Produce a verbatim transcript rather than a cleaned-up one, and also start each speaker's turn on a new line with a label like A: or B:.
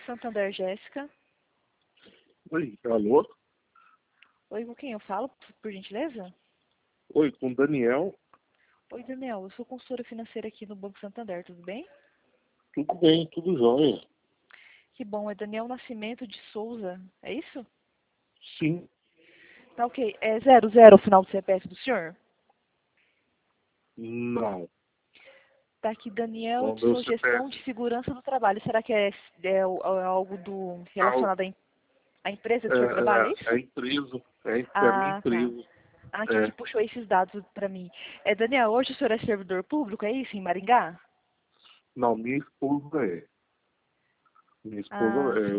A: Santander, Jéssica.
B: Oi, alô?
A: Oi, com quem eu falo, por gentileza?
B: Oi, com o Daniel.
A: Oi, Daniel, eu sou consultora financeira aqui no Banco Santander, tudo bem?
B: Tudo bem, tudo jóia.
A: Que bom, é Daniel Nascimento de Souza, é isso?
B: Sim,
A: Tá ok, é zero zero o final do C P F do senhor?
B: não.
A: Tá aqui, Daniel
B: O
A: de
B: meu
A: sua gestão
B: C P F
A: de segurança do trabalho. Será que é, é, o- é algo do,
B: tá, o-
A: relacionado à, em- à empresa
B: é,
A: que o senhor trabalha, é
B: é, é a
A: isso?
B: empresa, é, é a minha
A: Ah, tá.
B: empresa.
A: Aqui que
B: É,
A: puxou esses dados para mim. É, Daniel, hoje o senhor é servidor público, é isso, em Maringá?
B: não, minha esposa é. Minha esposa
A: Ah,
B: é.